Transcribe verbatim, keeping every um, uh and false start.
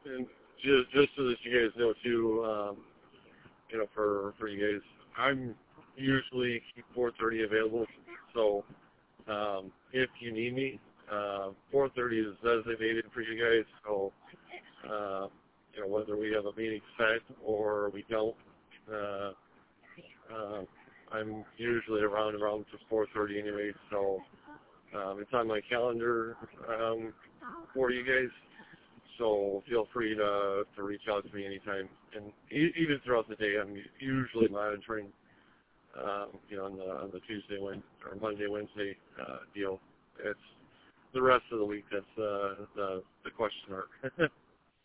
and just just so that you guys know too, um, you know, for for you guys, I'm usually keep four thirty available. So um, if you need me, uh, four thirty is designated for you guys. So uh, you know, whether we have a meeting set or we don't, uh, uh, I'm usually around around to four thirty anyway. So um, it's on my calendar um, for you guys. So feel free to to reach out to me anytime, and e- even throughout the day. I'm usually monitoring, um, you know, on the on the Tuesday, Wednesday, or Monday, Wednesday uh, deal. It's the rest of the week that's uh, the the question mark.